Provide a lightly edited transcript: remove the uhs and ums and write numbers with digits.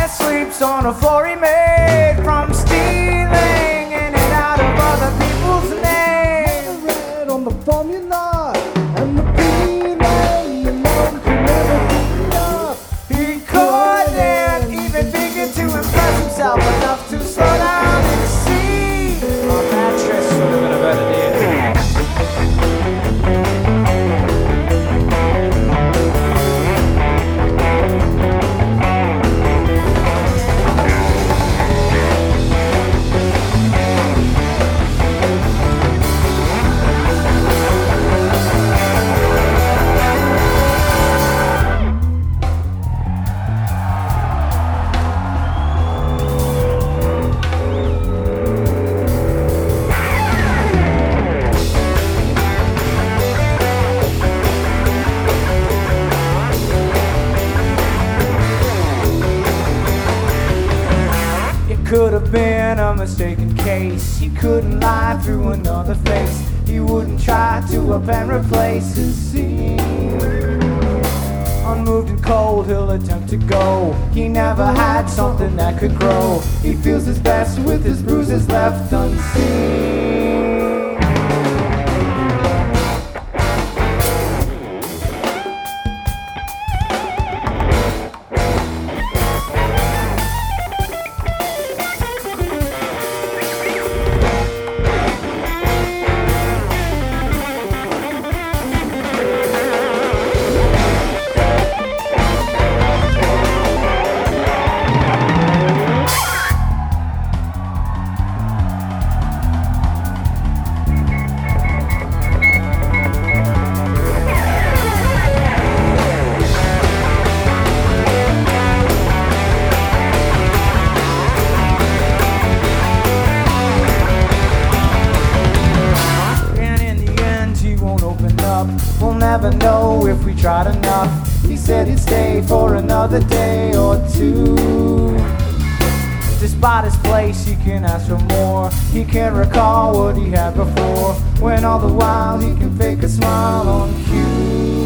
sleeps on a floor he made from stealing in and out of other people's names. Never read on the formula, and the feeling alone could never be enough. He couldn't even begin to impress himself enough to slow down and see. Our mattress would have been a better deal. Could have been a mistaken case. He couldn't lie through another face. He wouldn't try to up and replace his scene. Unmoved and cold, he'll attempt to go. He never had something that could grow. He feels his best with his bruises left unseen. We'll never know if we tried enough. He said he'd stay for another day or two. Despite his place, he can ask for more. He can't recall what he had before, when all the while he can fake a smile on cue.